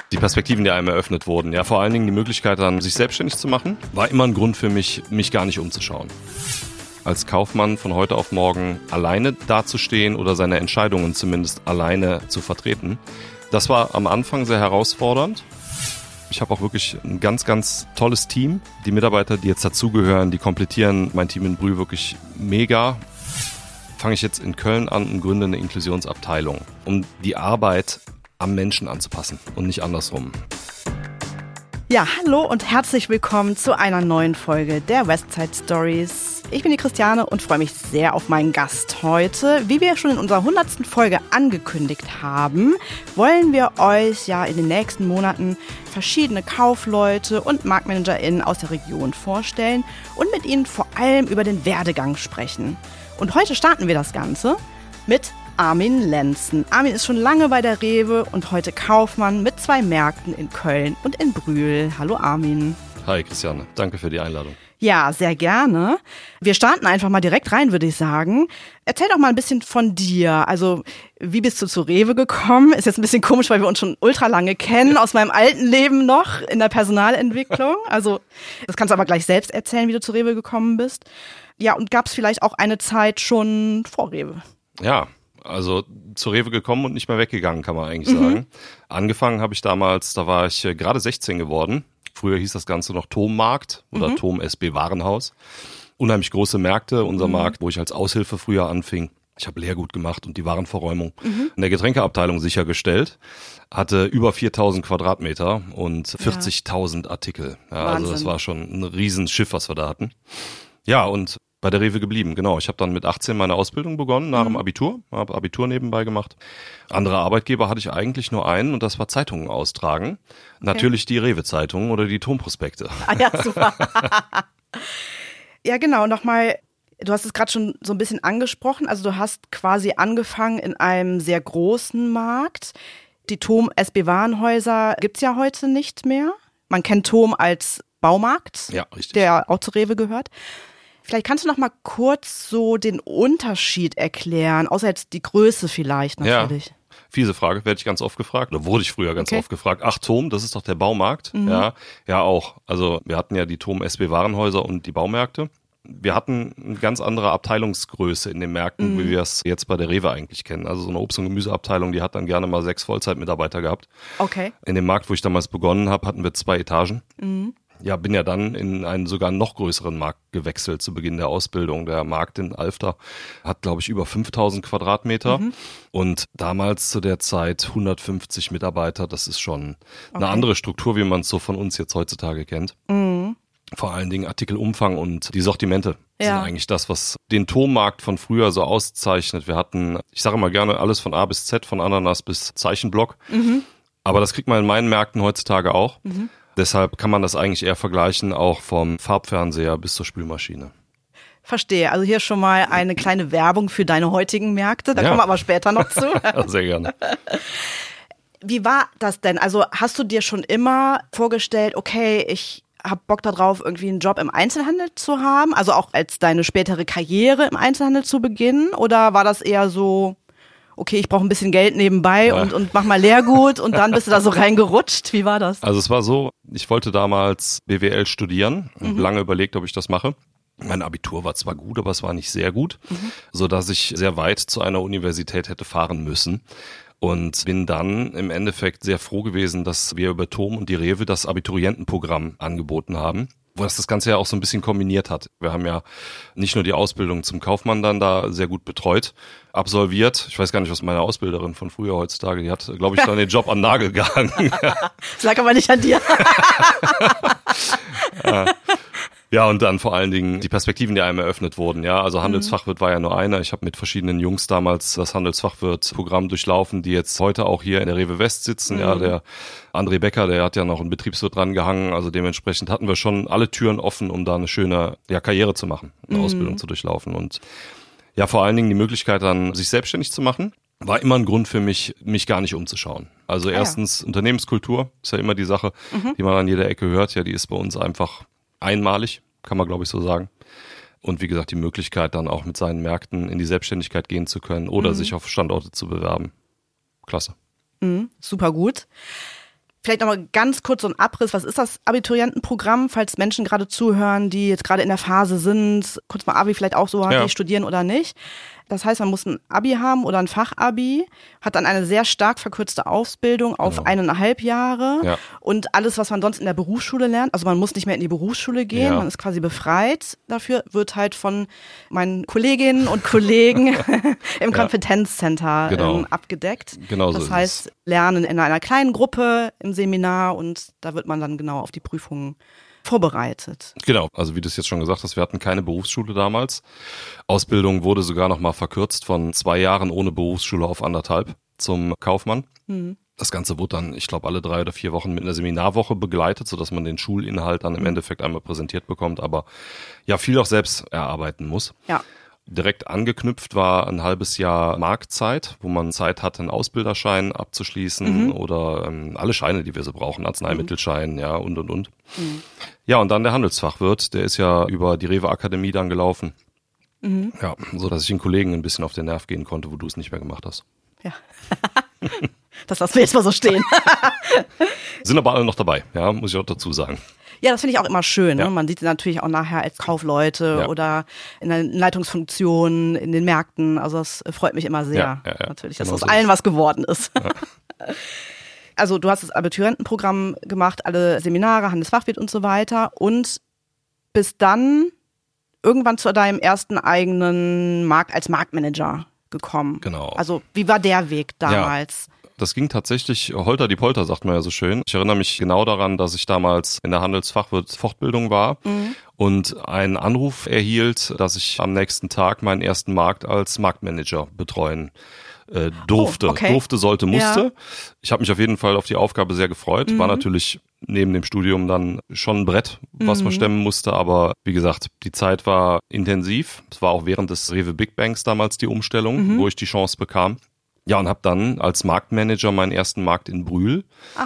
Die Perspektiven, die einem eröffnet wurden, ja, vor allen Dingen die Möglichkeit dann, sich selbstständig zu machen, war immer ein Grund für mich gar nicht umzuschauen. Als Kaufmann von heute auf morgen alleine dazustehen oder seine Entscheidungen zumindest alleine zu vertreten, das war am Anfang sehr herausfordernd. Ich habe auch wirklich ein ganz, ganz tolles Team. Die Mitarbeiter, die jetzt dazugehören, die komplettieren mein Team in Brühl wirklich mega. Fange ich jetzt in Köln an und gründe eine Inklusionsabteilung, um die Arbeit am Menschen anzupassen und nicht andersrum. Ja, hallo und herzlich willkommen zu einer neuen Folge der Westside Stories. Ich bin die Christiane und freue mich sehr auf meinen Gast heute. Wie wir schon in unserer 100. Folge angekündigt haben, wollen wir euch ja in den nächsten Monaten verschiedene Kaufleute und MarktmanagerInnen aus der Region vorstellen und mit ihnen vor allem über den Werdegang sprechen. Und heute starten wir das Ganze mit Armin Lenzen. Armin ist schon lange bei der Rewe und heute Kaufmann mit 2 Märkten in Köln und in Brühl. Hallo Armin. Hi Christiane, danke für die Einladung. Ja, sehr gerne. Wir starten einfach mal direkt rein, würde ich sagen. Erzähl doch mal ein bisschen von dir. Also, wie bist du zur Rewe gekommen? Ist jetzt ein bisschen komisch, weil wir uns schon ultra lange kennen, aus meinem alten Leben noch in der Personalentwicklung. Also, das kannst du aber gleich selbst erzählen, wie du zur Rewe gekommen bist. Ja, und gab es vielleicht auch eine Zeit schon vor Rewe? Ja, also zur Rewe gekommen und nicht mehr weggegangen, kann man eigentlich sagen. Angefangen habe ich damals, da war ich gerade 16 geworden. Früher hieß das Ganze noch TOM-Markt oder TOM-SB Warenhaus. Unheimlich große Märkte, unser Markt, wo ich als Aushilfe früher anfing. Ich habe Leergut gemacht und die Warenverräumung in der Getränkeabteilung sichergestellt. Hatte über 4.000 Quadratmeter und 40.000 Artikel. Ja, also das war schon ein Riesenschiff, was wir da hatten. Ja, und bei der Rewe geblieben, genau. Ich habe dann mit 18 meine Ausbildung begonnen, nach dem Abitur. Habe Abitur nebenbei gemacht. Andere Arbeitgeber hatte ich eigentlich nur einen und das war Zeitungen austragen. Okay. Natürlich die Rewe-Zeitungen oder die TOM-Prospekte. Ah ja, super. Ja, genau. Nochmal, du hast es gerade schon so ein bisschen angesprochen. Also du hast quasi angefangen in einem sehr großen Markt. Die TOM-SB Warenhäuser gibt's ja heute nicht mehr. Man kennt TOM als Baumarkt, ja, richtig, der auch zur Rewe gehört. Vielleicht kannst du noch mal kurz so den Unterschied erklären, außer jetzt die Größe vielleicht natürlich. Ja, fiese Frage, werde ich ganz oft gefragt, oder wurde ich früher ganz oft gefragt. Ach, TOM, das ist doch der Baumarkt? Ja, auch. Also wir hatten ja die TOM-SB Warenhäuser und die Baumärkte. Wir hatten eine ganz andere Abteilungsgröße in den Märkten, wie wir es jetzt bei der Rewe eigentlich kennen. Also so eine Obst- und Gemüseabteilung, die hat dann gerne mal 6 Vollzeitmitarbeiter gehabt. Okay. In dem Markt, wo ich damals begonnen habe, hatten wir 2 Etagen. Ja, bin ja dann in einen sogar noch größeren Markt gewechselt zu Beginn der Ausbildung. Der Markt in Alfter hat, glaube ich, über 5.000 Quadratmeter und damals zu der Zeit 150 Mitarbeiter. Das ist schon eine andere Struktur, wie man es so von uns jetzt heutzutage kennt. Vor allen Dingen Artikelumfang und die Sortimente sind eigentlich das, was den TOM-Markt von früher so auszeichnet. Wir hatten, ich sage immer gerne, alles von A bis Z, von Ananas bis Zeichenblock. Aber das kriegt man in meinen Märkten heutzutage auch. Deshalb kann man das eigentlich eher vergleichen, auch vom Farbfernseher bis zur Spülmaschine. Verstehe. Also hier schon mal eine kleine Werbung für deine heutigen Märkte. Da kommen wir aber später noch zu. Sehr gerne. Wie war das denn? Also hast du dir schon immer vorgestellt, okay, ich habe Bock darauf, irgendwie einen Job im Einzelhandel zu haben? Also auch als deine spätere Karriere im Einzelhandel zu beginnen? Oder war das eher so, okay, ich brauche ein bisschen Geld nebenbei und mach mal Leergut und dann bist du da so reingerutscht? Wie war das? Also es war so, ich wollte damals BWL studieren und lange überlegt, ob ich das mache. Mein Abitur war zwar gut, aber es war nicht sehr gut, sodass ich sehr weit zu einer Universität hätte fahren müssen. Und bin dann im Endeffekt sehr froh gewesen, dass wir über TOM und die Rewe das Abiturientenprogramm angeboten haben, wo das Ganze ja auch so ein bisschen kombiniert hat. Wir haben ja nicht nur die Ausbildung zum Kaufmann dann da sehr gut betreut, absolviert. Ich weiß gar nicht, was meine Ausbilderin von früher heutzutage, die hat, glaube ich, dann den Job an den Nagel gehangen. Das lag aber nicht an dir. Ja, und dann vor allen Dingen die Perspektiven, die einem eröffnet wurden. Ja, also Handelsfachwirt war ja nur einer. Ich habe mit verschiedenen Jungs damals das Handelsfachwirt-Programm durchlaufen, die jetzt heute auch hier in der Rewe West sitzen. Ja, der André Becker, der hat ja noch einen Betriebswirt dran gehangen. Also dementsprechend hatten wir schon alle Türen offen, um da eine schöne Karriere zu machen, eine Ausbildung zu durchlaufen. Und ja, vor allen Dingen die Möglichkeit dann, sich selbstständig zu machen, war immer ein Grund für mich gar nicht umzuschauen. Also erstens Unternehmenskultur, ist ja immer die Sache, die man an jeder Ecke hört. Ja, die ist bei uns einfach einmalig, kann man glaube ich so sagen. Und wie gesagt, die Möglichkeit dann auch mit seinen Märkten in die Selbstständigkeit gehen zu können oder sich auf Standorte zu bewerben. Klasse. Super gut. Vielleicht nochmal ganz kurz so ein Abriss. Was ist das Abiturientenprogramm, falls Menschen gerade zuhören, die jetzt gerade in der Phase sind, kurz mal Abi vielleicht auch so, die studieren oder nicht. Das heißt, man muss ein Abi haben oder ein Fachabi, hat dann eine sehr stark verkürzte Ausbildung auf 1,5 Jahre und alles, was man sonst in der Berufsschule lernt, also man muss nicht mehr in die Berufsschule gehen, man ist quasi befreit dafür, wird halt von meinen Kolleginnen und Kollegen im Kompetenzcenter abgedeckt. Genau das so heißt, lernen in einer kleinen Gruppe im Seminar und da wird man dann genau auf die Prüfungen vorbereitet. Genau, also wie du es jetzt schon gesagt hast, wir hatten keine Berufsschule damals. Ausbildung wurde sogar noch mal verkürzt von 2 Jahren ohne Berufsschule auf 1,5 zum Kaufmann. Das Ganze wurde dann, ich glaube, alle 3 oder 4 Wochen mit einer Seminarwoche begleitet, sodass man den Schulinhalt dann im Endeffekt einmal präsentiert bekommt, aber ja, viel auch selbst erarbeiten muss. Ja. Direkt angeknüpft war ein halbes Jahr Marktzeit, wo man Zeit hatte, einen Ausbilderschein abzuschließen oder alle Scheine, die wir so brauchen, Arzneimittelschein, und. Ja, und dann der Handelsfachwirt, der ist ja über die Rewe Akademie dann gelaufen. Ja, so dass ich den Kollegen ein bisschen auf den Nerv gehen konnte, wo du es nicht mehr gemacht hast. Ja. Das lassen wir jetzt mal so stehen. Sind aber alle noch dabei, ja, muss ich auch dazu sagen. Ja, das finde ich auch immer schön. Ne? Man sieht sie natürlich auch nachher als Kaufleute oder in der Leitungsfunktion, in den Märkten. Also das freut mich immer sehr, natürlich, dass genau aus allen was geworden ist. Ja. Also du hast das Abiturientenprogramm gemacht, alle Seminare, Handelsfachwirt und so weiter und bist dann irgendwann zu deinem ersten eigenen Markt als Marktmanager gekommen. Genau. Also wie war der Weg damals? Ja. Das ging tatsächlich holter die Polter, sagt man ja so schön. Ich erinnere mich genau daran, dass ich damals in der Handelsfachwirt-Fortbildung war und einen Anruf erhielt, dass ich am nächsten Tag meinen ersten Markt als Marktmanager betreuen durfte. Sollte, musste. Ja. Ich habe mich auf jeden Fall auf die Aufgabe sehr gefreut. War natürlich neben dem Studium dann schon ein Brett, was man stemmen musste. Aber wie gesagt, die Zeit war intensiv. Es war auch während des Rewe Big Bangs damals die Umstellung, wo ich die Chance bekam. Ja, und habe dann als Marktmanager meinen ersten Markt in Brühl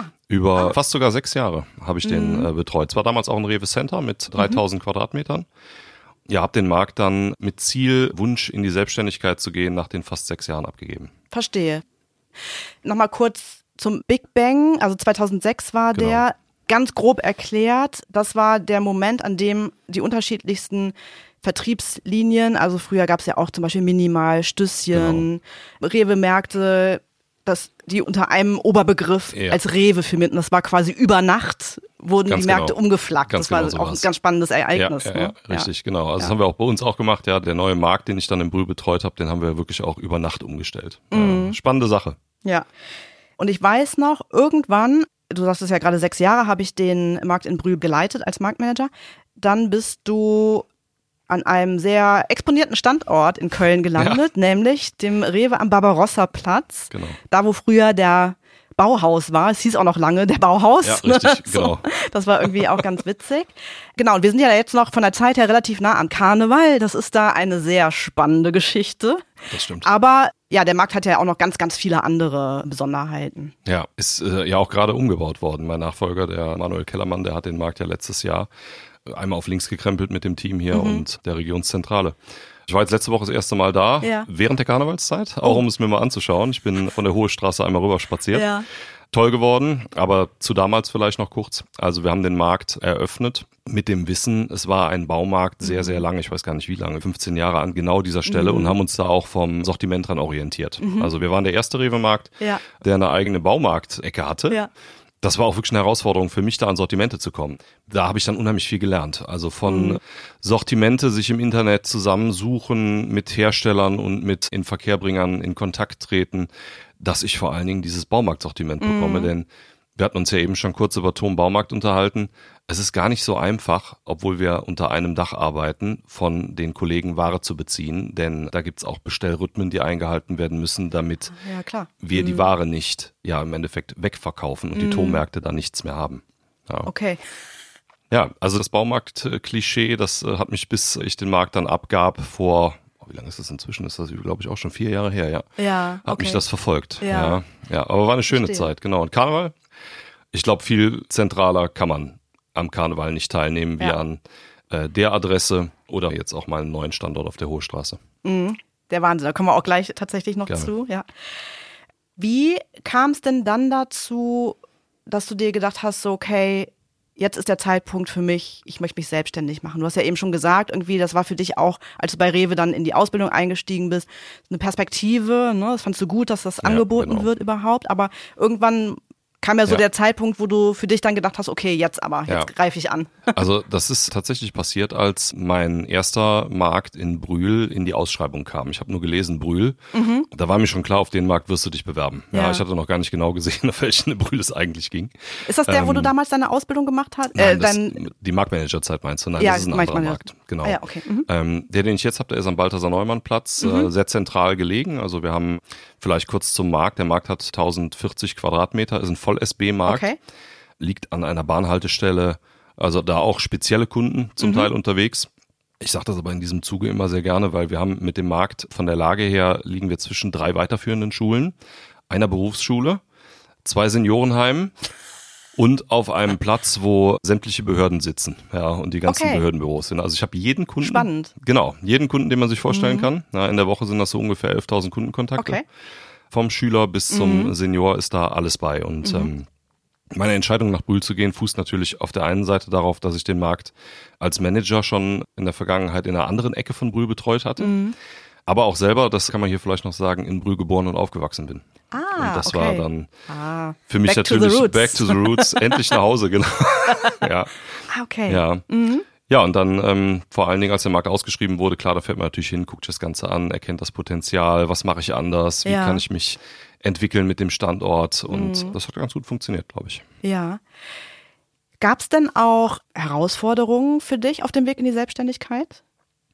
über fast sogar 6 Jahre habe ich den betreut. Es war damals auch ein Rewe Center mit 3000 Quadratmetern. Ja, habe den Markt dann mit Ziel, Wunsch in die Selbstständigkeit zu gehen, nach den fast 6 Jahren abgegeben. Verstehe. Nochmal kurz zum Big Bang. Also 2006 war der, ganz grob erklärt, das war der Moment, an dem die unterschiedlichsten Vertriebslinien, also früher gab es ja auch zum Beispiel Minimal, Stüsschen, Rewe-Märkte, dass die unter einem Oberbegriff als Rewe firmierten. Das war quasi über Nacht, wurden die Märkte umgeflaggt. Das war auch ein ganz spannendes Ereignis. Ja, richtig, genau. Also das haben wir auch bei uns auch gemacht. Ja, der neue Markt, den ich dann in Brühl betreut habe, den haben wir wirklich auch über Nacht umgestellt. Spannende Sache. Ja. Und ich weiß noch, irgendwann, du sagst es ja gerade 6 Jahre, habe ich den Markt in Brühl geleitet als Marktmanager. Dann bist du an einem sehr exponierten Standort in Köln gelandet, nämlich dem Rewe am Barbarossa-Platz. Genau. Da, wo früher der Bauhaus war. Es hieß auch noch lange der Bauhaus. Ja, richtig, genau. Das war irgendwie auch ganz witzig. Genau, und wir sind ja jetzt noch von der Zeit her relativ nah am Karneval. Das ist da eine sehr spannende Geschichte. Das stimmt. Aber ja, der Markt hat ja auch noch ganz, ganz viele andere Besonderheiten. Ja, ist ja auch gerade umgebaut worden. Mein Nachfolger, der Manuel Kellermann, der hat den Markt ja letztes Jahr einmal auf links gekrempelt mit dem Team hier und der Regionszentrale. Ich war jetzt letzte Woche das erste Mal da, während der Karnevalszeit, auch um es mir mal anzuschauen. Ich bin von der Hohe Straße einmal rüber spaziert. Ja. Toll geworden, aber zu damals vielleicht noch kurz. Also wir haben den Markt eröffnet mit dem Wissen, es war ein Baumarkt sehr, sehr lange, ich weiß gar nicht wie lange, 15 Jahre an genau dieser Stelle und haben uns da auch vom Sortiment dran orientiert. Also wir waren der erste Rewe-Markt, der eine eigene Baumarktecke hatte. Ja. Das war auch wirklich eine Herausforderung für mich, da an Sortimente zu kommen. Da habe ich dann unheimlich viel gelernt. Also von Sortimente sich im Internet zusammensuchen, mit Herstellern und mit Inverkehrbringern in Kontakt treten, dass ich vor allen Dingen dieses Baumarktsortiment bekomme. Denn wir hatten uns ja eben schon kurz über Thom Baumarkt unterhalten. Es ist gar nicht so einfach, obwohl wir unter einem Dach arbeiten, von den Kollegen Ware zu beziehen. Denn da gibt's auch Bestellrhythmen, die eingehalten werden müssen, damit wir die Ware nicht im Endeffekt wegverkaufen und die Thom-Märkte da nichts mehr haben. Ja. Okay. Ja, also das Baumarkt-Klischee, das hat mich, bis ich den Markt dann abgab, vor, wie lange ist das inzwischen? Ist das, glaube ich, auch schon 4 Jahre her, Hat mich das verfolgt. Ja, aber war eine schöne Zeit, genau. Und Karneval? Ich glaube, viel zentraler kann man am Karneval nicht teilnehmen, wie an der Adresse oder jetzt auch mal einen neuen Standort auf der Hohe Straße. Der Wahnsinn, da kommen wir auch gleich tatsächlich noch zu. Ja. Wie kam es denn dann dazu, dass du dir gedacht hast, so okay, jetzt ist der Zeitpunkt für mich, ich möchte mich selbstständig machen? Du hast ja eben schon gesagt, irgendwie, das war für dich auch, als du bei Rewe dann in die Ausbildung eingestiegen bist, eine Perspektive, ne? Das fandst du gut, dass das angeboten wird überhaupt, aber irgendwann kam ja so der Zeitpunkt, wo du für dich dann gedacht hast, okay, jetzt greife ich an. Also das ist tatsächlich passiert, als mein erster Markt in Brühl in die Ausschreibung kam. Ich habe nur gelesen Brühl. Da war mir schon klar, auf den Markt wirst du dich bewerben. Ja, ich hatte noch gar nicht genau gesehen, auf welchen Brühl es eigentlich ging. Ist das der, wo du damals deine Ausbildung gemacht hast? Nein, die Marktmanagerzeit meinst du? Nein, das ist ein anderer Markt. Genau. Ja, okay. Der, den ich jetzt habe, der ist am Balthasar-Neumann-Platz, sehr zentral gelegen. Also wir haben vielleicht kurz zum Markt. Der Markt hat 1040 Quadratmeter, ist ein Voll-SB-Markt. Okay. Liegt an einer Bahnhaltestelle, also da auch spezielle Kunden zum Teil unterwegs. Ich sage das aber in diesem Zuge immer sehr gerne, weil wir haben mit dem Markt von der Lage her liegen wir zwischen 3 weiterführenden Schulen, einer Berufsschule, 2 Seniorenheimen und auf einem Platz, wo sämtliche Behörden sitzen, ja, und die ganzen Behördenbüros sind. Also ich habe jeden Kunden. Spannend. Genau, jeden Kunden, den man sich vorstellen kann. Ja, in der Woche sind das so ungefähr 11.000 Kundenkontakte. Okay. Vom Schüler bis zum Senior ist da alles bei. Und meine Entscheidung, nach Brühl zu gehen, fußt natürlich auf der einen Seite darauf, dass ich den Markt als Manager schon in der Vergangenheit in einer anderen Ecke von Brühl betreut hatte. Aber auch selber, das kann man hier vielleicht noch sagen, in Brühl geboren und aufgewachsen bin. Und das war dann für mich natürlich back to the roots, endlich nach Hause, genau. Ja. Okay. Ja. Ja, und dann vor allen Dingen, als der Markt ausgeschrieben wurde, klar, da fährt man natürlich hin, guckt das Ganze an, erkennt das Potenzial, was mache ich anders, wie kann ich mich entwickeln mit dem Standort, und das hat ganz gut funktioniert, glaube ich. Ja. Gab es denn auch Herausforderungen für dich auf dem Weg in die Selbstständigkeit?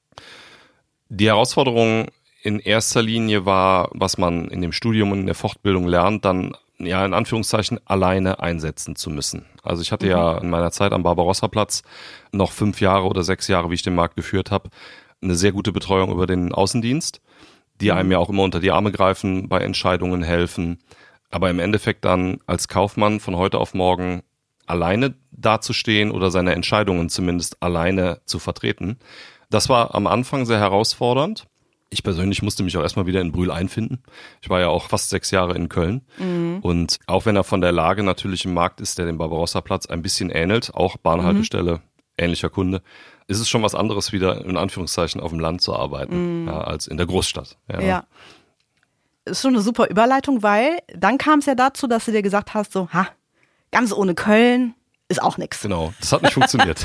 Die Herausforderung in erster Linie war, was man in dem Studium und in der Fortbildung lernt, dann ja in Anführungszeichen alleine einsetzen zu müssen. Also ich hatte ja in meiner Zeit am Barbarossa-Platz noch 5 Jahre oder 6 Jahre, wie ich den Markt geführt habe, eine sehr gute Betreuung über den Außendienst, die einem ja auch immer unter die Arme greifen, bei Entscheidungen helfen. Aber im Endeffekt dann als Kaufmann von heute auf morgen alleine dazustehen oder seine Entscheidungen zumindest alleine zu vertreten, das war am Anfang sehr herausfordernd. Ich persönlich musste mich auch erstmal wieder in Brühl einfinden. Ich war ja auch fast 6 Jahre in Köln. Und auch wenn er von der Lage natürlich im Markt ist, der dem Barbarossa-Platz ein bisschen ähnelt, auch Bahnhaltestelle, ähnlicher Kunde, ist es schon was anderes, wieder in Anführungszeichen auf dem Land zu arbeiten, als in der Großstadt. Ja. Ist schon eine super Überleitung, weil dann kam es ja dazu, dass du dir gesagt hast, so, ganz ohne Köln ist auch nix. Genau, das hat nicht funktioniert.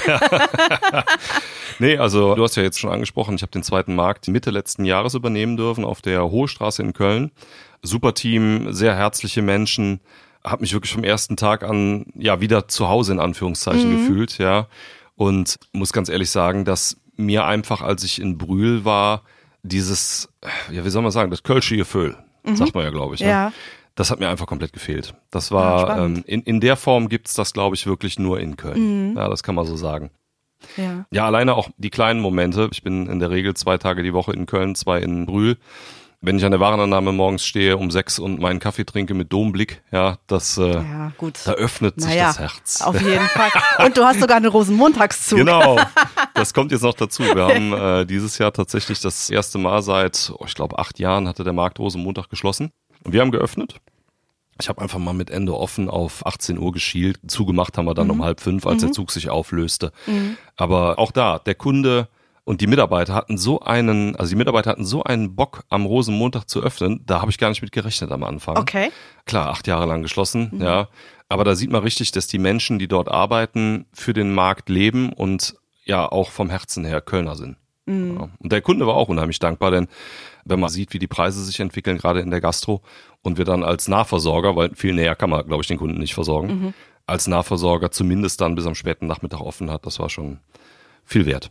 Nee, also du hast ja jetzt schon angesprochen, ich habe den zweiten Markt Mitte letzten Jahres übernehmen dürfen auf der Hohe Straße in Köln. Super Team, sehr herzliche Menschen, habe mich wirklich vom ersten Tag an wieder zu Hause in Anführungszeichen gefühlt, ja. Und muss ganz ehrlich sagen, dass mir einfach, als ich in Brühl war, dieses, wie soll man sagen, das Kölsche Gefühl, sagt man ja, glaube ich. Ne? Ja. Das hat mir einfach komplett gefehlt. Das war, in der Form gibt's das, glaube ich, wirklich nur in Köln. Ja, das kann man so sagen. Ja, alleine auch die kleinen Momente. Ich bin in der Regel 2 Tage die Woche in Köln, 2 in Brühl. Wenn ich an der Warenannahme morgens stehe um 6 und meinen Kaffee trinke mit Domblick, das, da öffnet sich das Herz. Auf jeden Fall. Und du hast sogar einen Rosenmontagszug. Genau, das kommt jetzt noch dazu. Wir haben dieses Jahr tatsächlich das erste Mal seit, ich glaube 8 Jahren hatte der Markt Rosenmontag geschlossen. Und wir haben geöffnet. Ich habe einfach mal mit Ende offen auf 18 Uhr geschielt. Zugemacht haben wir dann um 4:30, als der Zug sich auflöste. Aber auch da, der Kunde und die Mitarbeiter hatten so einen Bock, am Rosenmontag zu öffnen. Da habe ich gar nicht mit gerechnet am Anfang. Okay. Klar, 8 Jahre lang geschlossen, ja. Aber da sieht man richtig, dass die Menschen, die dort arbeiten, für den Markt leben und ja auch vom Herzen her Kölner sind. Ja. Und der Kunde war auch unheimlich dankbar, denn wenn man sieht, wie die Preise sich entwickeln, gerade in der Gastro, und wir dann als Nahversorger, weil viel näher kann man, glaube ich, den Kunden nicht versorgen, als Nahversorger zumindest dann bis am späten Nachmittag offen hat, das war schon viel wert.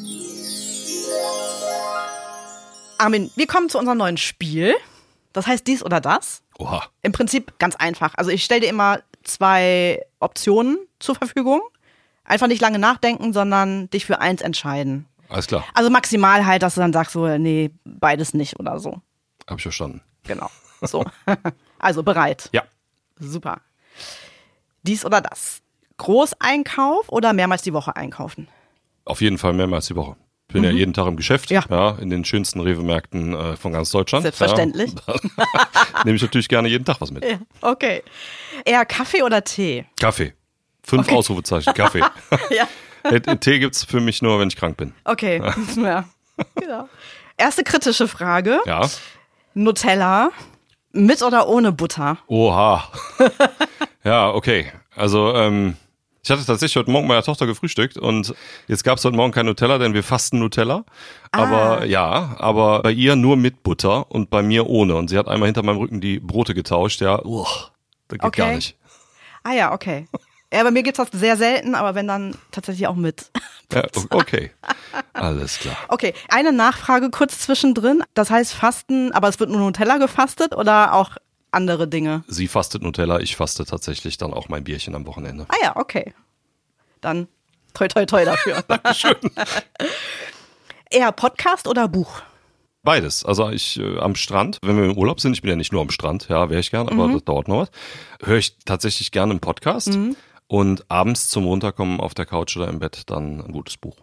Armin, wir kommen zu unserem neuen Spiel. Das heißt dies oder das. Oha. Im Prinzip ganz einfach. Also ich stelle dir immer 2 Optionen zur Verfügung. Einfach nicht lange nachdenken, sondern dich für eins entscheiden. Alles klar. Also maximal halt, dass du dann sagst so, nee, beides nicht oder so. Hab ich verstanden. Genau. So. Also bereit. Ja. Super. Dies oder das. Großeinkauf oder mehrmals die Woche einkaufen? Auf jeden Fall mehrmals die Woche. Bin ja jeden Tag im Geschäft, Ja. in den schönsten Rewe-Märkten von ganz Deutschland. Selbstverständlich. Ja, nehme ich natürlich gerne jeden Tag was mit. Ja, okay. Eher Kaffee oder Tee? Kaffee. 5 Ausrufezeichen, Kaffee. Ja. Tee gibt's für mich nur, wenn ich krank bin. Okay, ja. Genau. Erste kritische Frage. Ja. Nutella mit oder ohne Butter? Oha. Ja, okay. Also, ich hatte tatsächlich heute Morgen mit meiner Tochter gefrühstückt und jetzt gab es heute Morgen kein Nutella, denn wir fasten Nutella. Aber bei ihr nur mit Butter und bei mir ohne. Und sie hat einmal hinter meinem Rücken die Brote getauscht. Ja, das geht gar nicht. Ah ja, okay. Ja, bei mir gibt's das sehr selten, aber wenn dann tatsächlich auch mit. Ja, okay, alles klar. Okay, eine Nachfrage kurz zwischendrin. Das heißt Fasten, aber es wird nur Nutella gefastet oder auch andere Dinge? Sie fastet Nutella, ich faste tatsächlich dann auch mein Bierchen am Wochenende. Ah ja, okay. Dann toi toi toi dafür. Dankeschön. Eher Podcast oder Buch? Beides. Also ich am Strand, wenn wir im Urlaub sind, ich bin ja nicht nur am Strand, ja, wäre ich gern, aber das dauert noch was, höre ich tatsächlich gerne einen Podcast und abends zum Runterkommen auf der Couch oder im Bett dann ein gutes Buch.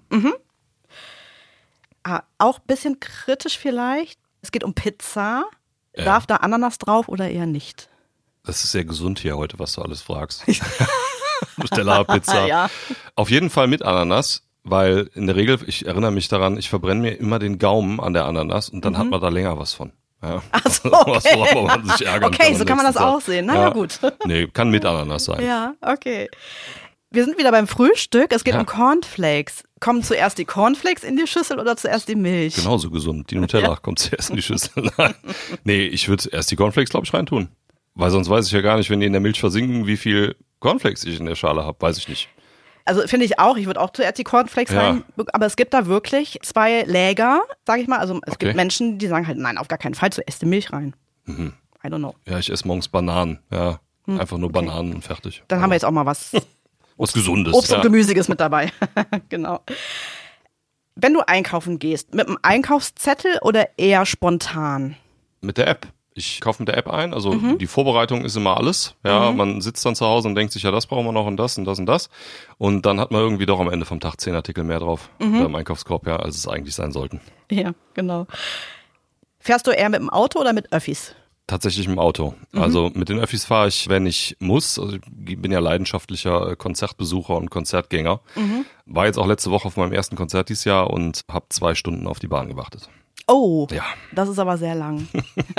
Auch ein bisschen kritisch vielleicht. Es geht um Pizza. Ja. Darf da Ananas drauf oder eher nicht? Das ist sehr gesund hier heute, was du alles fragst. Nutella, Pizza. Ja. Auf jeden Fall mit Ananas, weil in der Regel, ich erinnere mich daran, ich verbrenne mir immer den Gaumen an der Ananas und dann hat man da länger was von. Ja. Ach so, okay. Worauf man sich ärgern Okay, kann so kann man das auch sehen. Na ja, gut. Nee, kann mit Ananas sein. Ja, okay. Wir sind wieder beim Frühstück. Es geht um Cornflakes. Kommen zuerst die Cornflakes in die Schüssel oder zuerst die Milch? Genauso gesund. Die Nutella kommt zuerst in die Schüssel. Nee, ich würde erst die Cornflakes, glaube ich, reintun. Weil sonst weiß ich ja gar nicht, wenn die in der Milch versinken, wie viel Cornflakes ich in der Schale habe. Weiß ich nicht. Also finde ich auch. Ich würde auch zuerst die Cornflakes rein. Aber es gibt da wirklich 2 Läger, sage ich mal. Also es gibt Menschen, die sagen halt, nein, auf gar keinen Fall, zuerst die Milch rein. I don't know. Ja, ich esse morgens Bananen. Ja, einfach nur Bananen und fertig. Dann haben wir jetzt auch mal was Gesundes. Obst und Gemüsiges mit dabei. Genau. Wenn du einkaufen gehst, mit einem Einkaufszettel oder eher spontan? Mit der App. Ich kaufe mit der App ein, also die Vorbereitung ist immer alles. Ja, man sitzt dann zu Hause und denkt sich, ja, das brauchen wir noch und das und das und das. Und dann hat man irgendwie doch am Ende vom Tag 10 Artikel mehr drauf beim Einkaufskorb, ja, als es eigentlich sein sollten. Ja, genau. Fährst du eher mit dem Auto oder mit Öffis? Tatsächlich im Auto. Also mit den Öffis fahre ich, wenn ich muss. Also ich bin ja leidenschaftlicher Konzertbesucher und Konzertgänger. War jetzt auch letzte Woche auf meinem ersten Konzert dieses Jahr und habe 2 Stunden auf die Bahn gewartet. Oh, ja. Das ist aber sehr lang.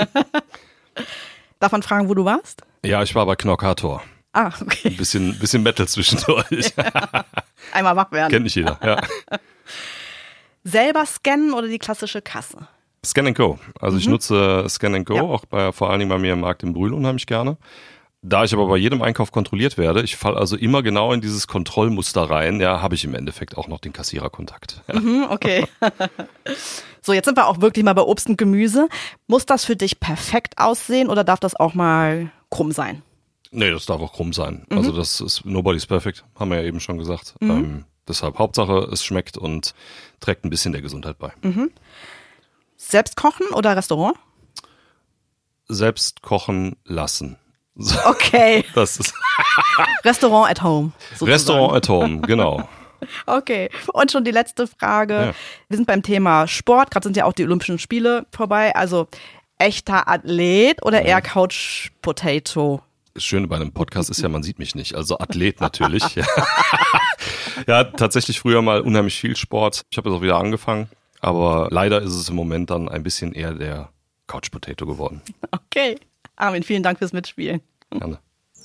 Darf man fragen, wo du warst? Ja, ich war bei Knorkator. Ah, okay. Ein bisschen Metal zwischendurch. Einmal wach werden. Kennt nicht jeder, ja. Selber scannen oder die klassische Kasse? Scan & Go. Also ich nutze Scan & Go, auch vor allen Dingen bei mir im Markt in Brühl unheimlich gerne. Da ich aber bei jedem Einkauf kontrolliert werde, ich falle also immer genau in dieses Kontrollmuster rein, ja, habe ich im Endeffekt auch noch den Kassiererkontakt. Ja. Okay. So, jetzt sind wir auch wirklich mal bei Obst und Gemüse. Muss das für dich perfekt aussehen oder darf das auch mal krumm sein? Nee, das darf auch krumm sein. Also das ist nobody's perfect, haben wir ja eben schon gesagt. Deshalb Hauptsache, es schmeckt und trägt ein bisschen der Gesundheit bei. Selbst kochen oder Restaurant? Selbst kochen lassen. So, okay. Das ist Restaurant at home. Sozusagen. Restaurant at home, genau. Okay. Und schon die letzte Frage. Ja. Wir sind beim Thema Sport. Gerade sind ja auch die Olympischen Spiele vorbei. Also echter Athlet oder eher Couch Potato? Das Schöne bei einem Podcast ist ja, man sieht mich nicht. Also Athlet natürlich. Ja, tatsächlich früher mal unheimlich viel Sport. Ich habe jetzt auch wieder angefangen. Aber leider ist es im Moment dann ein bisschen eher der Couch Potato geworden. Okay. Armin, vielen Dank fürs Mitspielen. Gerne.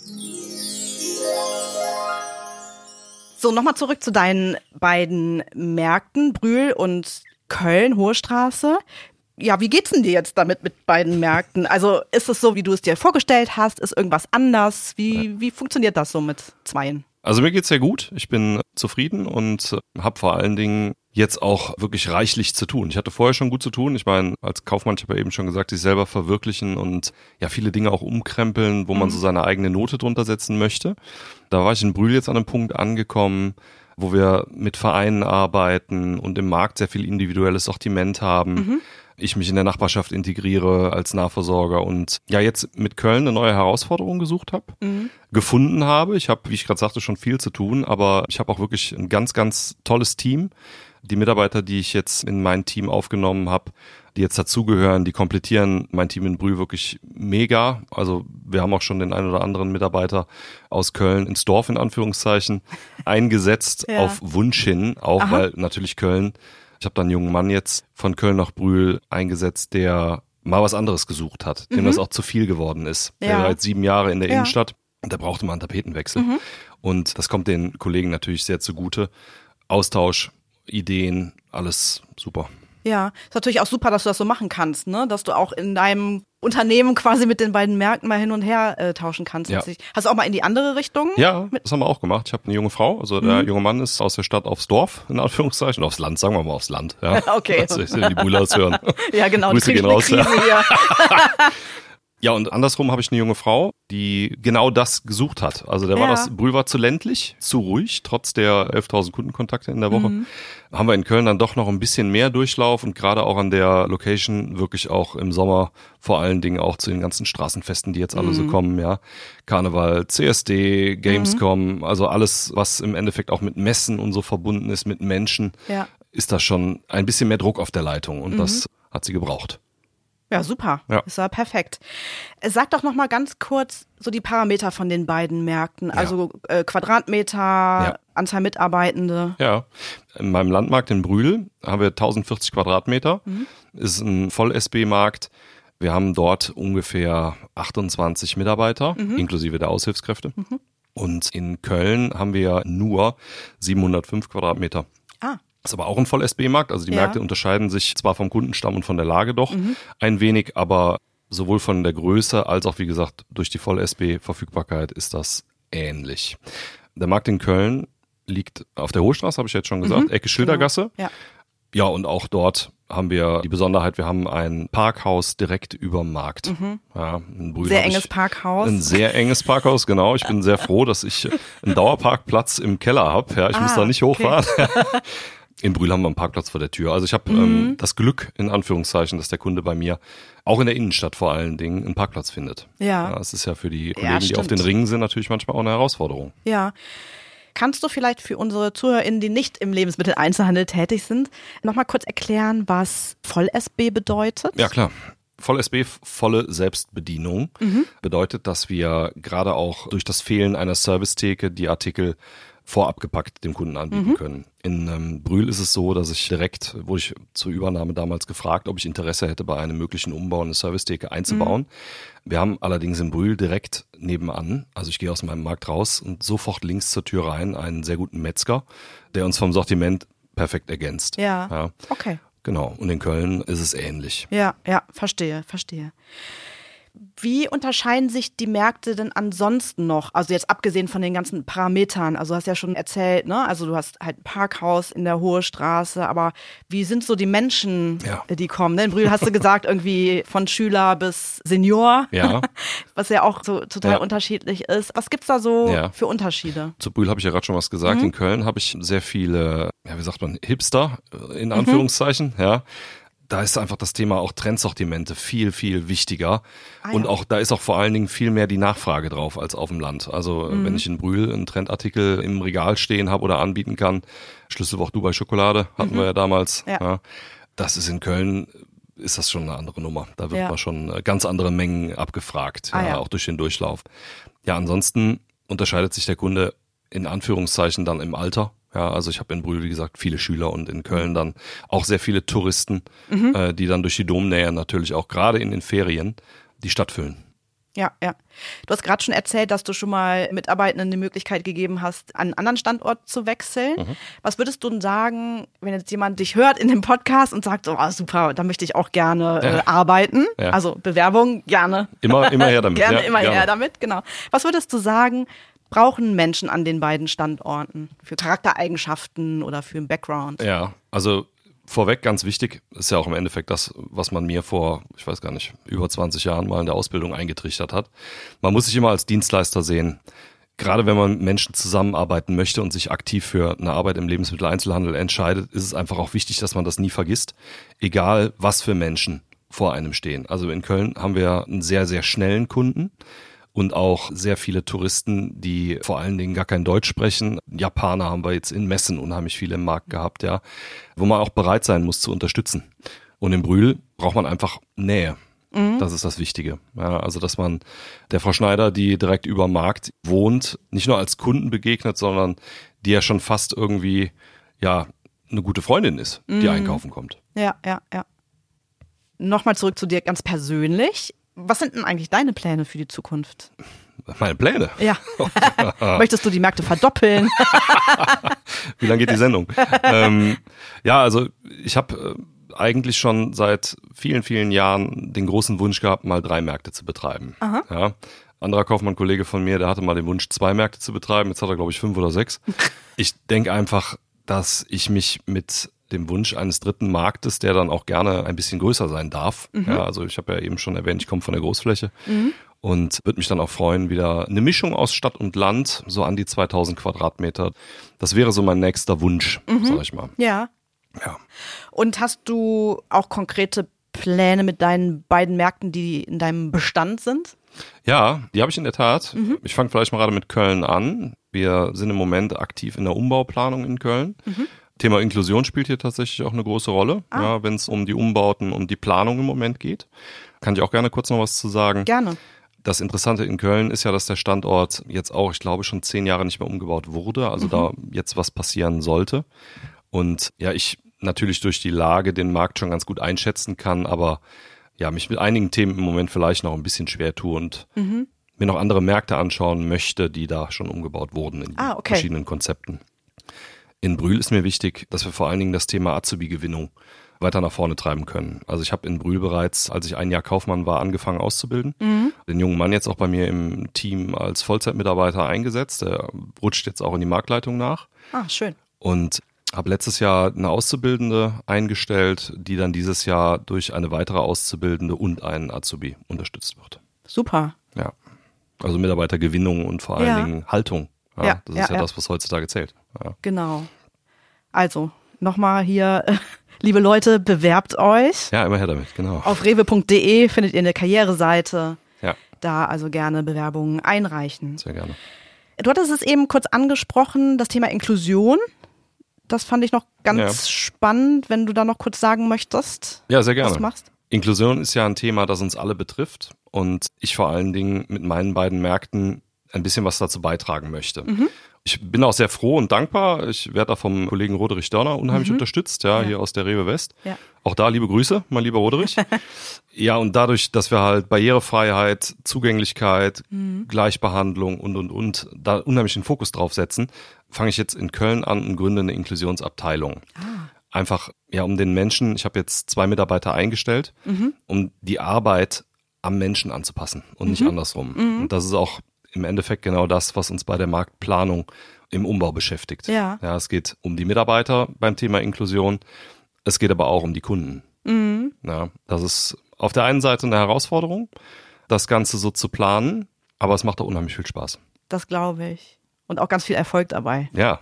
So, nochmal zurück zu deinen beiden Märkten, Brühl und Köln, Hohe Straße. Ja, wie geht's denn dir jetzt damit mit beiden Märkten? Also ist es so, wie du es dir vorgestellt hast? Ist irgendwas anders? Wie funktioniert das so mit zweien? Also mir geht's sehr gut. Ich bin zufrieden und habe vor allen Dingen jetzt auch wirklich reichlich zu tun. Ich hatte vorher schon gut zu tun. Ich meine, als Kaufmann, ich habe ja eben schon gesagt, sich selber verwirklichen und ja viele Dinge auch umkrempeln, wo man so seine eigene Note drunter setzen möchte. Da war ich in Brühl jetzt an einem Punkt angekommen, wo wir mit Vereinen arbeiten und im Markt sehr viel individuelles Sortiment haben. ich mich in der Nachbarschaft integriere als Nahversorger und ja jetzt mit Köln eine neue Herausforderung gesucht habe, gefunden habe. Ich habe, wie ich gerade sagte, schon viel zu tun, aber ich habe auch wirklich ein ganz, ganz tolles Team. Die Mitarbeiter, die ich jetzt in mein Team aufgenommen habe, die jetzt dazugehören, die komplettieren mein Team in Brühl wirklich mega. Also wir haben auch schon den einen oder anderen Mitarbeiter aus Köln ins Dorf in Anführungszeichen eingesetzt, auf Wunsch hin, auch weil natürlich Köln, ich habe da einen jungen Mann jetzt von Köln nach Brühl eingesetzt, der mal was anderes gesucht hat, dem das auch zu viel geworden ist. Der war jetzt 7 Jahre in der Innenstadt und der brauchte mal einen Tapetenwechsel. Und das kommt den Kollegen natürlich sehr zugute. Austausch, Ideen, alles super. Ja, ist natürlich auch super, dass du das so machen kannst, ne? Dass du auch in deinem Unternehmen quasi mit den beiden Märkten mal hin und her tauschen kannst. Ja. Hast du auch mal in die andere Richtung? Ja, das haben wir auch gemacht. Ich habe eine junge Frau, also der junge Mann ist aus der Stadt aufs Dorf, in Anführungszeichen, aufs Land, sagen wir mal aufs Land. Ja. Okay. Also ich will die Brühler hören. Ja, genau. Grüße gehen raus. Ja, und andersrum habe ich eine junge Frau, die genau das gesucht hat. Also Brühl war zu ländlich, zu ruhig, trotz der 11.000 Kundenkontakte in der Woche. Haben wir in Köln dann doch noch ein bisschen mehr Durchlauf und gerade auch an der Location wirklich auch im Sommer vor allen Dingen auch zu den ganzen Straßenfesten, die jetzt alle so kommen, ja. Karneval, CSD, Gamescom, also alles, was im Endeffekt auch mit Messen und so verbunden ist, mit Menschen, ist da schon ein bisschen mehr Druck auf der Leitung und das hat sie gebraucht. Ja, super. Ja. Ist ja perfekt. Sag doch noch mal ganz kurz so die Parameter von den beiden Märkten. Also Quadratmeter, Anzahl Mitarbeitende. Ja, in meinem Landmarkt in Brühl haben wir 1040 Quadratmeter. Ist ein Voll-SB-Markt. Wir haben dort ungefähr 28 Mitarbeiter, inklusive der Aushilfskräfte. Und in Köln haben wir nur 705 Quadratmeter. Ist aber auch ein Voll-SB-Markt, also die Märkte unterscheiden sich zwar vom Kundenstamm und von der Lage doch ein wenig, aber sowohl von der Größe als auch, wie gesagt, durch die Voll-SB-Verfügbarkeit ist das ähnlich. Der Markt in Köln liegt auf der Hochstraße, habe ich jetzt schon gesagt, Ecke Schildergasse. Genau. Ja, und auch dort haben wir die Besonderheit, wir haben ein Parkhaus direkt überm Markt. Ja, in Brühl sehr enges Parkhaus. Ein sehr enges Parkhaus, genau. Ich bin sehr froh, dass ich einen Dauerparkplatz im Keller habe. Ja, ich muss da nicht hochfahren. Okay. In Brühl haben wir einen Parkplatz vor der Tür. Also ich habe das Glück, in Anführungszeichen, dass der Kunde bei mir auch in der Innenstadt vor allen Dingen einen Parkplatz findet. Ja. Das ist ja für die Kollegen, die auf den Ringen sind, natürlich manchmal auch eine Herausforderung. Ja. Kannst du vielleicht für unsere ZuhörerInnen, die nicht im Lebensmitteleinzelhandel tätig sind, nochmal kurz erklären, was Voll-SB bedeutet? Ja, klar. Voll-SB, volle Selbstbedienung, bedeutet, dass wir gerade auch durch das Fehlen einer Servicetheke die Artikel vorab gepackt dem Kunden anbieten können. In Brühl ist es so, dass wurde ich zur Übernahme damals gefragt, ob ich Interesse hätte, bei einem möglichen Umbau eine Servicetheke einzubauen. Wir haben allerdings in Brühl direkt nebenan, also ich gehe aus meinem Markt raus und sofort links zur Tür rein, einen sehr guten Metzger, der uns vom Sortiment perfekt ergänzt. Ja. Okay. Genau, und in Köln ist es ähnlich. Ja, verstehe. Wie unterscheiden sich die Märkte denn ansonsten noch? Also jetzt abgesehen von den ganzen Parametern, also du hast ja schon erzählt, ne? Also du hast halt ein Parkhaus in der Hohe Straße, aber wie sind so die Menschen, die kommen? In Brühl hast du gesagt, irgendwie von Schüler bis Senior, was ja auch so total unterschiedlich ist. Was gibt's da so für Unterschiede? Zu Brühl habe ich ja gerade schon was gesagt. In Köln habe ich sehr viele, wie sagt man, Hipster, in Anführungszeichen, Da ist einfach das Thema auch Trendsortimente viel, viel wichtiger. Und auch da ist auch vor allen Dingen viel mehr die Nachfrage drauf als auf dem Land. Also wenn ich in Brühl einen Trendartikel im Regal stehen habe oder anbieten kann, Schlüsselwoch Dubai Schokolade hatten wir ja damals. Ja, das ist in Köln, ist das schon eine andere Nummer. Da wird man schon ganz andere Mengen abgefragt, auch durch den Durchlauf. Ja, ansonsten unterscheidet sich der Kunde in Anführungszeichen dann im Alter. Ja, also ich habe in Brühl, wie gesagt, viele Schüler und in Köln dann auch sehr viele Touristen, die dann durch die Domnähe natürlich auch gerade in den Ferien die Stadt füllen. Ja. Du hast gerade schon erzählt, dass du schon mal Mitarbeitenden die Möglichkeit gegeben hast, an einen anderen Standort zu wechseln. Was würdest du denn sagen, wenn jetzt jemand dich hört in dem Podcast und sagt, oh super, da möchte ich auch gerne arbeiten? Ja. Also Bewerbung, gerne. Immer her damit. Gerne her damit, genau. Was würdest du sagen, brauchen Menschen an den beiden Standorten für Charaktereigenschaften oder für einen Background? Ja, also vorweg ganz wichtig, ist ja auch im Endeffekt das, was man mir vor, ich weiß gar nicht, über 20 Jahren mal in der Ausbildung eingetrichtert hat. Man muss sich immer als Dienstleister sehen. gerade wenn man mit Menschen zusammenarbeiten möchte und sich aktiv für eine Arbeit im Lebensmitteleinzelhandel entscheidet, ist es einfach auch wichtig, dass man das nie vergisst, egal was für Menschen vor einem stehen. Also in Köln haben wir einen sehr, sehr schnellen Kunden und auch sehr viele Touristen, die vor allen Dingen gar kein Deutsch sprechen. Japaner haben wir jetzt in Messen unheimlich viele im Markt gehabt, ja, wo man auch bereit sein muss zu unterstützen. Und in Brühl braucht man einfach Nähe. Das ist das Wichtige. Ja, also dass man der Frau Schneider, die direkt über dem Markt wohnt, nicht nur als Kunden begegnet, sondern die ja schon fast irgendwie ja eine gute Freundin ist, die einkaufen kommt. Ja. Nochmal zurück zu dir ganz persönlich. Was sind denn eigentlich deine Pläne für die Zukunft? Meine Pläne? Ja. Möchtest du die Märkte verdoppeln? Wie lange geht die Sendung? Ja, also ich habe eigentlich schon seit vielen, vielen Jahren den großen Wunsch gehabt, mal 3 Märkte zu betreiben. Aha. Ja. Anderer Kaufmann-Kollege von mir, der hatte mal den Wunsch, 2 Märkte zu betreiben. Jetzt hat er, glaube ich, 5 oder 6. Ich denke einfach, dass ich mich mit dem Wunsch eines 3. Marktes, der dann auch gerne ein bisschen größer sein darf. Ja, also ich habe ja eben schon erwähnt, ich komme von der Großfläche und würde mich dann auch freuen, wieder eine Mischung aus Stadt und Land, so an die 2000 Quadratmeter. Das wäre so mein nächster Wunsch, sag ich mal. Ja. Ja. Und hast du auch konkrete Pläne mit deinen beiden Märkten, die in deinem Bestand sind? Ja, die habe ich in der Tat. Ich fange vielleicht mal gerade mit Köln an. Wir sind im Moment aktiv in der Umbauplanung in Köln. Thema Inklusion spielt hier tatsächlich auch eine große Rolle, ja, wenn es um die Umbauten und die Planung im Moment geht. Kann ich auch gerne kurz noch was zu sagen. Gerne. Das Interessante in Köln ist ja, dass der Standort jetzt auch, ich glaube, schon 10 Jahre nicht mehr umgebaut wurde, also da jetzt was passieren sollte. Und ja, ich natürlich durch die Lage den Markt schon ganz gut einschätzen kann, aber ja, mich mit einigen Themen im Moment vielleicht noch ein bisschen schwer tue und mir noch andere Märkte anschauen möchte, die da schon umgebaut wurden in verschiedenen Konzepten. In Brühl ist mir wichtig, dass wir vor allen Dingen das Thema Azubi-Gewinnung weiter nach vorne treiben können. Also ich habe in Brühl bereits, als ich 1 Jahr Kaufmann war, angefangen auszubilden. Den jungen Mann jetzt auch bei mir im Team als Vollzeitmitarbeiter eingesetzt. Der rutscht jetzt auch in die Marktleitung nach. Ah, schön. Und habe letztes Jahr eine Auszubildende eingestellt, die dann dieses Jahr durch eine weitere Auszubildende und einen Azubi unterstützt wird. Super. Ja, also Mitarbeitergewinnung und vor allen Dingen Haltung. Ja, das ist ja das, was heutzutage zählt. Ja. Genau. Also, nochmal hier, liebe Leute, bewerbt euch. Ja, immer her damit, genau. Auf rewe.de findet ihr eine Karriereseite. Ja. Da also gerne Bewerbungen einreichen. Sehr gerne. Du hattest es eben kurz angesprochen, das Thema Inklusion. Das fand ich noch ganz spannend, wenn du da noch kurz sagen möchtest. Ja, sehr gerne. Was du machst. Inklusion ist ja ein Thema, das uns alle betrifft und ich vor allen Dingen mit meinen beiden Märkten ein bisschen was dazu beitragen möchte. Ich bin auch sehr froh und dankbar. Ich werde da vom Kollegen Roderich Dörner unheimlich unterstützt, hier aus der Rewe West. Ja. Auch da liebe Grüße, mein lieber Roderich. Ja, und dadurch, dass wir halt Barrierefreiheit, Zugänglichkeit, Gleichbehandlung und da unheimlich den Fokus drauf setzen, fange ich jetzt in Köln an und gründe eine Inklusionsabteilung. Einfach, ja, um den Menschen, ich habe jetzt 2 Mitarbeiter eingestellt, um die Arbeit am Menschen anzupassen und nicht andersrum. Und das ist auch im Endeffekt genau das, was uns bei der Marktplanung im Umbau beschäftigt. Ja, es geht um die Mitarbeiter beim Thema Inklusion. Es geht aber auch um die Kunden. Ja, das ist auf der einen Seite eine Herausforderung, das Ganze so zu planen, aber es macht auch unheimlich viel Spaß. Das glaube ich. Und auch ganz viel Erfolg dabei. Ja.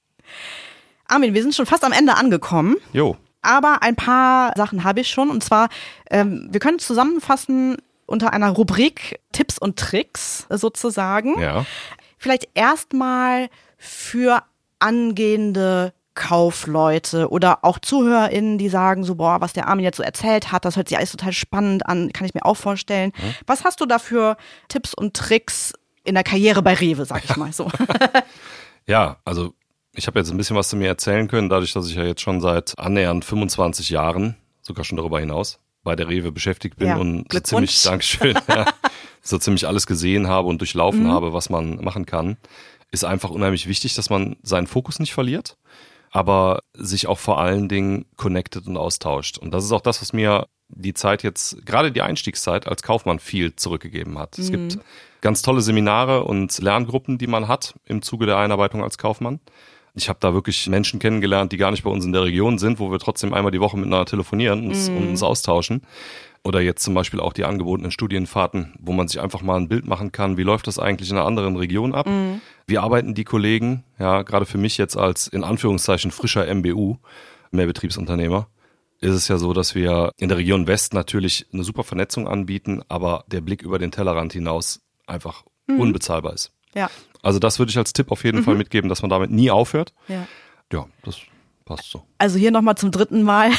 Armin, wir sind schon fast am Ende angekommen. Jo. Aber ein paar Sachen habe ich schon. Und zwar, wir können zusammenfassen unter einer Rubrik Tipps und Tricks sozusagen. Ja. Vielleicht erstmal für angehende Kaufleute oder auch ZuhörerInnen, die sagen so, boah, was der Armin jetzt so erzählt hat, das hört sich alles total spannend an, kann ich mir auch vorstellen. Was hast du da für Tipps und Tricks in der Karriere bei Rewe, sag ich mal so? Ja, also ich habe jetzt ein bisschen was zu mir erzählen können, dadurch, dass ich ja jetzt schon seit annähernd 25 Jahren, sogar schon darüber hinaus, bei der Rewe beschäftigt bin und so ziemlich, Dankeschön, so ziemlich alles gesehen habe und durchlaufen habe, was man machen kann, ist einfach unheimlich wichtig, dass man seinen Fokus nicht verliert, aber sich auch vor allen Dingen connectet und austauscht. Und das ist auch das, was mir die Zeit jetzt, gerade die Einstiegszeit als Kaufmann viel zurückgegeben hat. Es gibt ganz tolle Seminare und Lerngruppen, die man hat im Zuge der Einarbeitung als Kaufmann. Ich habe da wirklich Menschen kennengelernt, die gar nicht bei uns in der Region sind, wo wir trotzdem einmal die Woche miteinander telefonieren und uns austauschen. Oder jetzt zum Beispiel auch die angebotenen Studienfahrten, wo man sich einfach mal ein Bild machen kann, wie läuft das eigentlich in einer anderen Region ab? Wie arbeiten die Kollegen? Ja, gerade für mich jetzt als in Anführungszeichen frischer MBU, Mehrbetriebsunternehmer, ist es ja so, dass wir in der Region West natürlich eine super Vernetzung anbieten, aber der Blick über den Tellerrand hinaus einfach unbezahlbar ist. Ja. Also das würde ich als Tipp auf jeden Fall mitgeben, dass man damit nie aufhört. Ja. Ja, das passt so. Also hier nochmal zum 3. Mal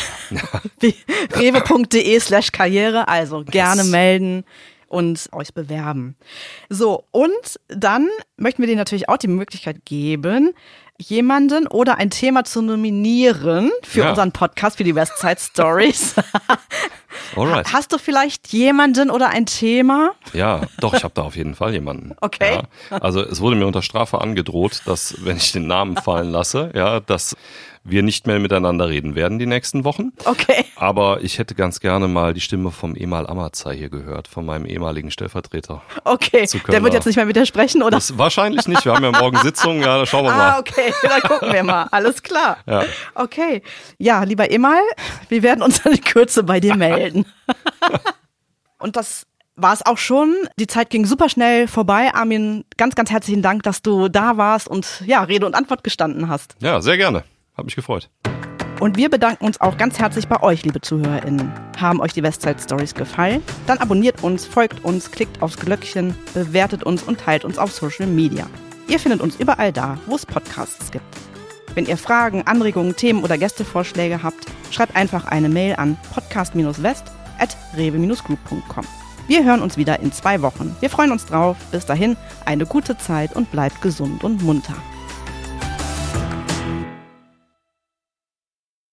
rewe.de/karriere, also gerne melden und euch bewerben. So, und dann möchten wir dir natürlich auch die Möglichkeit geben, jemanden oder ein Thema zu nominieren für unseren Podcast, für die Westside Stories. Alright. Hast du vielleicht jemanden oder ein Thema? Ja, doch, ich habe da auf jeden Fall jemanden. Okay. Ja, also es wurde mir unter Strafe angedroht, dass, wenn ich den Namen fallen lasse, ja, dass wir nicht mehr miteinander reden werden die nächsten Wochen. Okay. Aber ich hätte ganz gerne mal die Stimme vom Emal Amazai hier gehört, von meinem ehemaligen Stellvertreter. Okay, der wird jetzt nicht mehr mit dir sprechen, oder? Das wahrscheinlich nicht, wir haben ja morgen Sitzung, ja, da schauen wir mal. Ah, okay, dann gucken wir mal, alles klar. Ja. Okay, ja, lieber Emal, wir werden uns in Kürze bei dir melden. Und das war es auch schon. Die Zeit ging super schnell vorbei. Armin, ganz, ganz herzlichen Dank, dass du da warst und ja, Rede und Antwort gestanden hast. Ja, sehr gerne. Hat mich gefreut. Und wir bedanken uns auch ganz herzlich bei euch, liebe ZuhörerInnen. Haben euch die Westside Stories gefallen? Dann abonniert uns, folgt uns, klickt aufs Glöckchen, bewertet uns und teilt uns auf Social Media. Ihr findet uns überall da, wo es Podcasts gibt. Wenn ihr Fragen, Anregungen, Themen oder Gästevorschläge habt, schreibt einfach eine Mail an podcast-west@rewe-group.com. Wir hören uns wieder in 2 Wochen. Wir freuen uns drauf. Bis dahin, eine gute Zeit und bleibt gesund und munter.